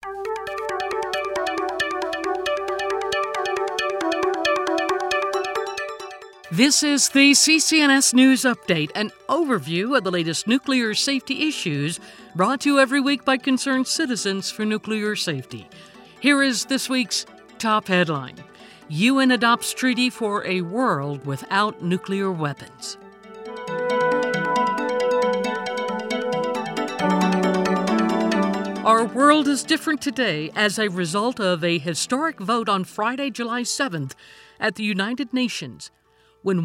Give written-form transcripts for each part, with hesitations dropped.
This is the CCNS News Update, an overview of the latest nuclear safety issues brought to you every week by concerned citizens for nuclear safety. Here is this week's top headline. UN adopts treaty for a world without nuclear weapons. Our world is different today as a result of a historic vote on Friday, July 7th at the United Nations, when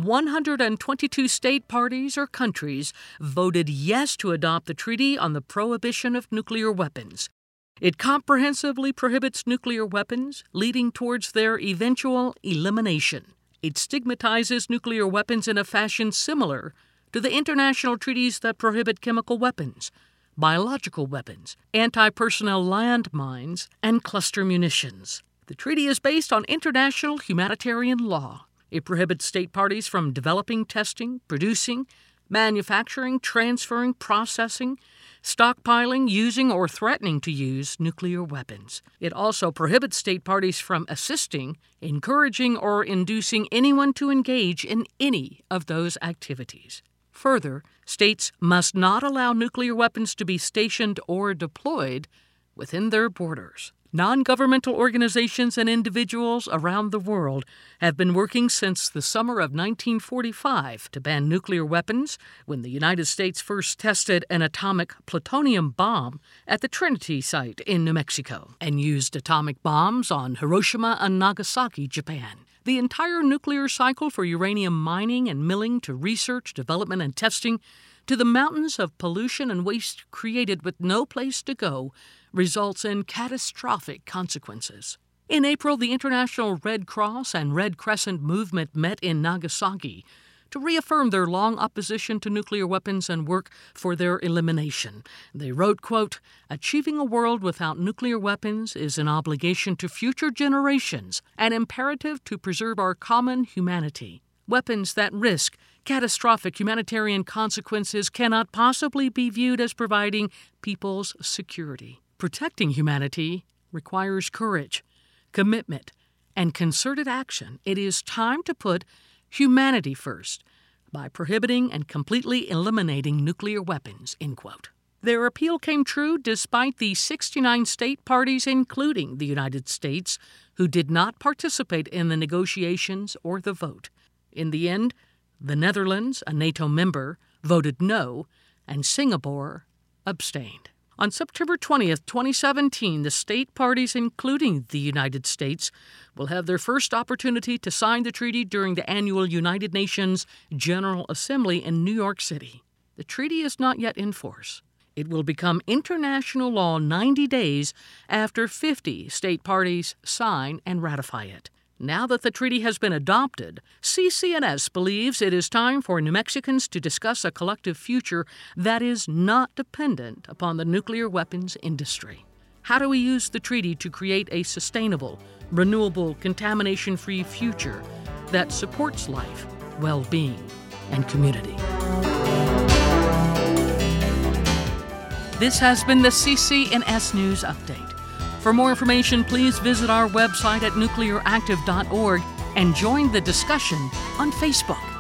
122 state parties or countries voted yes to adopt the Treaty on the Prohibition of Nuclear Weapons. It comprehensively prohibits nuclear weapons, leading towards their eventual elimination. It stigmatizes nuclear weapons in a fashion similar to the international treaties that prohibit chemical weapons, biological weapons, anti-personnel landmines, and cluster munitions. The treaty is based on international humanitarian law. It prohibits state parties from developing, testing, producing, manufacturing, transferring, processing, stockpiling, using, or threatening to use nuclear weapons. It also prohibits state parties from assisting, encouraging, or inducing anyone to engage in any of those activities. Further, states must not allow nuclear weapons to be stationed or deployed within their borders. Non-governmental organizations and individuals around the world have been working since the summer of 1945 to ban nuclear weapons when the United States first tested an atomic plutonium bomb at the Trinity site in New Mexico and used atomic bombs on Hiroshima and Nagasaki, Japan. The entire nuclear cycle for uranium mining and milling to research, development, and testing to the mountains of pollution and waste created with no place to go results in catastrophic consequences. In April, the International Red Cross and Red Crescent movement met in Nagasaki to reaffirm their long opposition to nuclear weapons and work for their elimination. They wrote, quote, "Achieving a world without nuclear weapons is an obligation to future generations, an imperative to preserve our common humanity. Weapons that risk catastrophic humanitarian consequences cannot possibly be viewed as providing people's security. Protecting humanity requires courage, commitment, and concerted action. It is time to put humanity first by prohibiting and completely eliminating nuclear weapons," end quote. Their appeal came true despite the 69 state parties, including the United States, who did not participate in the negotiations or the vote. In the end, the Netherlands, a NATO member, voted no, and Singapore abstained. On September 20th, 2017, the state parties, including the United States, will have their first opportunity to sign the treaty during the annual United Nations General Assembly in New York City. The treaty is not yet in force. It will become international law 90 days after 50 state parties sign and ratify it. Now that the treaty has been adopted, CCNS believes it is time for New Mexicans to discuss a collective future that is not dependent upon the nuclear weapons industry. How do we use the treaty to create a sustainable, renewable, contamination-free future that supports life, well-being, and community? This has been the CCNS News Update. For more information, please visit our website at nuclearactive.org and join the discussion on Facebook.